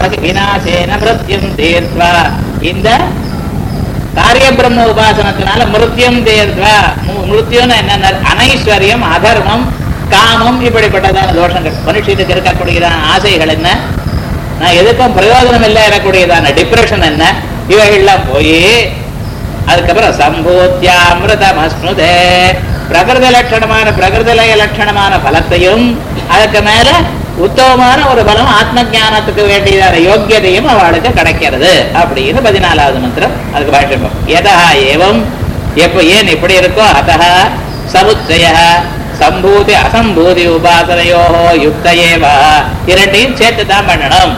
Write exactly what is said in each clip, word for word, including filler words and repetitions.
விநாசேன மிருத்யும் தீர்த்வா இந்த காரிய பிரம்ம உபாசனத்தினால மிருத்யும் தீர்த்வா மிருத்யுன்னு என்ன அனைஸ்வரியம் அதர்மம் காமம் இப்படிப்பட்டதான தோஷங்கள் மனுஷனுக்கு இருக்கக்கூடியதான ஆசைகள் என்ன நான் எதுக்கும் பிரயோஜனம் இல்லை எனக்கூடியதான டிப்ரெஷன் என்ன இவைகள்லாம் போய் அதுக்கப்புறம் சம்பூத்தியாமிருதம் அஸ்னுதே பிரகிருத லட்சணமான பிரகிருதலய லட்சணமான பலத்தையும் அதுக்கு மேல உத்தமமான ஒரு பலம் ஆத்ம ஞானத்துக்கு வேண்டியதான யோக்கியதையும் அவளுக்கு கிடைக்கிறது அப்படின்னு பதினாலாவது மந்திரம் அதுக்கு பாஷ்யம் எதா ஏவம் எப்ப ஏன் இப்படி இருக்கோ அத்தः சமுச்சய சம்பூதி அசம்பூதி உபாசனையோ யுக்த ஏவ இரண்டையும் சேர்த்து தான் பண்ணணும்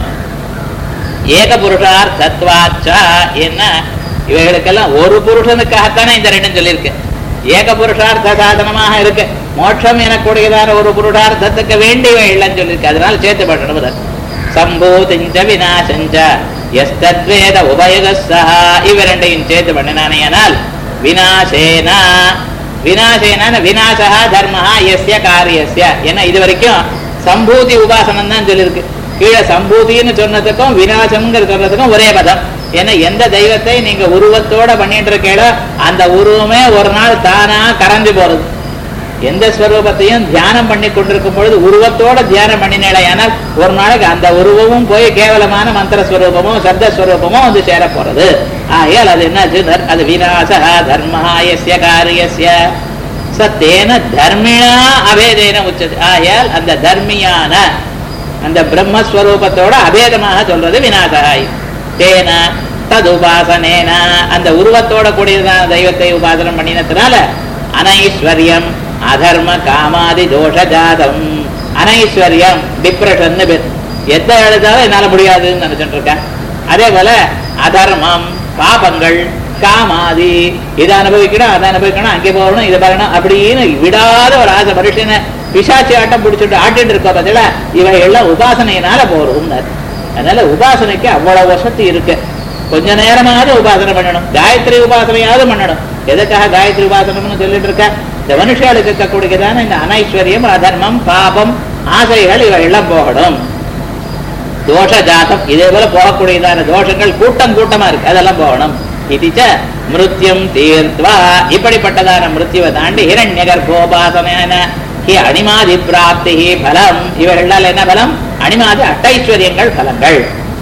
ஏக புருஷார்த்தத்வாச்ச என்ன இவைகளுக்கெல்லாம் ஒரு புருஷனுக்காகத்தானே இந்த ரெண்டும் சொல்லியிருக்கு ஏக புருஷார்த்த சாதனமாக இருக்கு மோட்சம் எனக்கூடியதான ஒரு புருஷார்த்தத்துக்கு வேண்டிய இல்லைன்னு சொல்லியிருக்கு அதனால சேர்த்து பண்ணணும் சம்பூதிஞ்ச விநாசஞ்ச எஸ்தத்வேத உபயோகஸ்ஸா இவரெண்டையும் சேர்த்து பண்ணினானேயானால் விநாசேனா விநாசேன விநாசா தர்மஹ யஸ்ய காரியஸ்ய ஏன்னா இது வரைக்கும் சம்பூதி உபாசனம் தான் சொல்லியிருக்கு கீழே சம்பூதின்னு சொன்னதுக்கும் விநாசம்ங்கிற சொன்னதுக்கும் ஒரே பதம் ஏன்னா எந்த தெய்வத்தை நீங்க உருவத்தோட பண்ணிட்டு இருக்கீங்களோ அந்த உருவமே ஒரு நாள் தானா கரைஞ்சு போறது எந்த ஸ்வரூபத்தையும் தியானம் பண்ணி கொண்டிருக்கும் பொழுது உருவத்தோட தியானம் பண்ணினேன் ஆனால் ஒரு நாளைக்கு அந்த உருவமும் போய் கேவலமான மந்திரஸ்வரூபமோ சப்தஸ்வரூபமோ வந்து சேர போறது ஆகையால் அது என்ன அது விநாச தர்மஹாயஸ்ய காரியஸ்ய சத்தேன தர்மிணா அபேதேன உச்சது ஆகையால் அந்த தர்மியான அந்த பிரம்மஸ்வரூபத்தோட அபேதமாக சொல்றது விநாசகாய் தேன தது உபாசனேன அந்த உருவத்தோட கூடியதான தெய்வத்தை உபாசனம் பண்ணினதுனால அனைஸ்வர்யம் அதர்ம காமாதி தோஷ ஜாதம் அனைஸ்வர்யம் டிப்ரெஷன் எதை எழுதாலும் என்னால முடியாதுன்னு நினைச்சுட்டு இருக்கேன் அதே போல அதர்மம் பாபங்கள் காமாதி இதை அனுபவிக்கணும் அதை அனுபவிக்கணும் அங்கே போகணும் இதை பார்க்கணும் அப்படின்னு விடாத ஒரு ஆசை மனுஷனை பிசாச்சி ஆட்டம் பிடிச்சிட்டு ஆட்டிட்டு இருக்க பதில இவை எல்லாம் உபாசனையினால போறோம் அதனால உபாசனைக்கு அவ்வளவு வசதி இருக்கு கொஞ்ச நேரமாவது உபாசனை பண்ணணும் காயத்ரி உபாசனையாவது பண்ணணும் எதுக்காக காயத்ரி உபாசனம்னு சொல்லிட்டு இருக்க இந்த மனுஷாளுக்கு இருக்கக்கூடியதான இந்த அனைஸ்வரியம் அதர்மம் பாபம் ஆசைகள் இவை எல்லாம் போகணும் தோஷ ஜாதம் இதே போல போகக்கூடியதான தோஷங்கள் கூட்டம் கூட்டமா இருக்கு அதெல்லாம் போகணும் இதுச்ச மிருத்யம் தீர்த்வா இப்படிப்பட்டதான மிருத்யுவை தாண்டி ஹிரண்ய கர்ப்போபாசன ஹி அனிமாதி பிராப்தி பலம் இவைகளால் என்ன பலம் அனிமாதி அட்டைஸ்வரியங்கள் பலங்கள்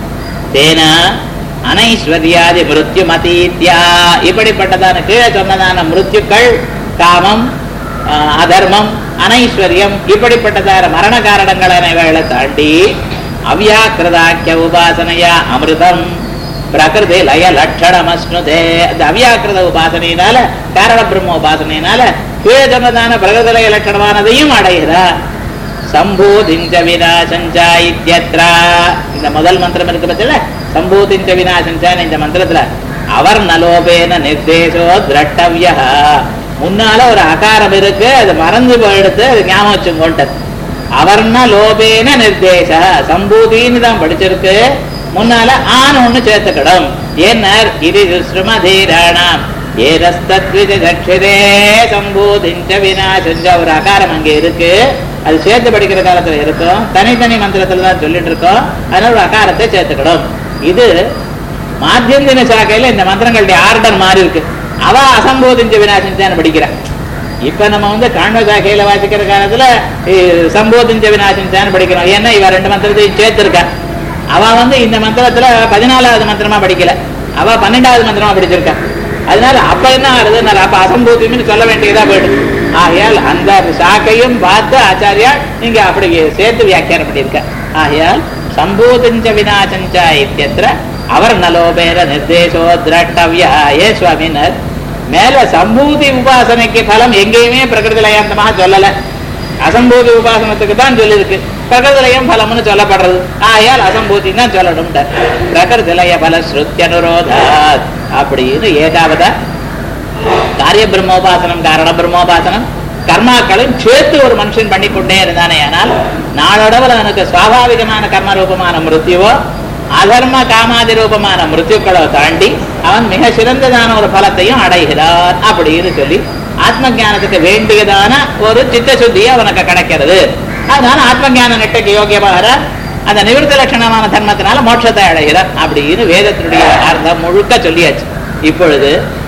தேன அனைஸ்வர்யாதி மிருத்யு மதீத்யா இப்படிப்பட்டதான கீழே சொன்னதான மிருத்யுக்கள் காமம் அதர்மம் அனைஸ்வர்யம் இப்படிப்பட்டதான மரண காரணங்களான இவைகளை தாண்டி அவ்யாக்கிருதாக்கிய உபாசனையா அமிர்தம் பிரகிருதி லய லட்சணம் அஸ்னுதே அந்த அவ்யாக்கிருத உபாசனையினால காரண பிரம்ம உபாசனையினால கீழே சொன்னதான பிரகிருதி லய லட்சணமானதையும் அடைகிறா சம்பூதிஞ்ச விநாசஞ்சா இத்யத்ரா இந்த முதல் மந்திரம் இருக்கு பத்தில சம்பூதிஞ்ச விநாசஞ்சான்னு இந்த மந்திரத்துல அவர் நலோபேன நிர்தேசோ திரட்டவ்யா முன்னால ஒரு அகாரம் இருக்கு அது மறந்து போயிடுத்து அது ஞாபகம் வச்சுங்கோட்டது அவர்னா லோபேன நிர்தேச சம்பூதின்னு தான் படிச்சிருக்கு முன்னால ஆன ஒண்ணு சேர்த்துக்கணும் ஏன்னர் இது ஸ்ருமதீராணாம் ஏதஸ்தத்விதே சம்பூதிஞ்ச விநாசஞ்ச ஒரு அகாரம் அங்கே இருக்கு அது சேர்த்து படிக்கிற காலத்துல இருக்கும் தனித்தனி மந்திரத்துல தான் சொல்லிட்டு இருக்கோம் அதனால ஒரு அகாரத்தை சேர்த்துக்கணும் இது மாத்தியந்தின சாக்கையில இந்த மந்திரங்களுடைய ஆர்டர் மாறி இருக்கு அவ அசம்போதிஞ்ச விநாசஞ்சான்னு படிக்கிறான் இப்ப நம்ம வந்து காண்ப சாக்கையில வாசிக்கிற காலத்துல சம்போதிஞ்ச விநாசஞ்சான்னு படிக்கிறோம் ஏன்னா இவ ரெண்டு மந்திரத்தையும் சேர்த்திருக்கா அவ வந்து இந்த மந்திரத்துல பதினாலாவது மந்திரமா படிக்கல அவ பன்னெண்டாவது மந்திரமா படிச்சிருக்கா அதனால அப்ப என்ன ஆகுது அப்ப அசம்போதின்னு சொல்ல வேண்டியதா போயிடுது ஆகையால் அந்த சாக்கையும் பார்த்து ஆச்சாரியா நீங்க அப்படி சேர்த்து வியாக்கியானம் பண்ணியிருக்க ஆகையால் சம்போதிஞ்ச விநாசஞ்சா இத்தியத்திர அவர் நலோபேர நிர்தேசோ திரட்டவ்யா ஏ சுவாமினர் மேல சம்பூதி உபாசனைக்கு பலம் எங்கேயுமே பிரகிருதி லயாந்தமாக சொல்லல அசம்பூதி உபாசனத்துக்கு தான் சொல்லியிருக்கு பிரகிருதி லயம் பலம்னு சொல்லப்படுறது ஆயால் அசம்பூதி தான் சொல்லணும் பிரகிருதி லய பல ஸ்ருத்யனுரோதாத் அப்படின்னு ஏகாவதா காரிய பிரம்மோபாசனம் காரண பிரம்மோபாசனம் கர்மாக்களும் சேர்த்து ஒரு மனுஷன் பண்ணிக்கொண்டே இருந்தானே ஆனால் நாளோடவில் அவனுக்கு சுவாபாவிகமான கர்ம ரூபமான மிருத்யுவோ அதர்ம காமாதி ரூபமான மிருத்யுக்களோ தாண்டி அவன் மிக சிறந்ததான ஒரு பலத்தையும் அடைகிறான் அப்படின்னு சொல்லி ஆத்ம ஞானத்துக்கு வேண்டியதான ஒரு சித்த சுத்தியை அவனுக்கு கிடைக்கிறது அதனால ஆத்ம ஞான நெட்டுக்கு யோகியமாக அந்த நிவர்த்தி லட்சணமான தர்மத்தினால மோட்சத்தை அடைகிறார் அப்படின்னு வேதத்தினுடைய அர்த்தம் முழுக்க சொல்லியாச்சு. இப்பொழுது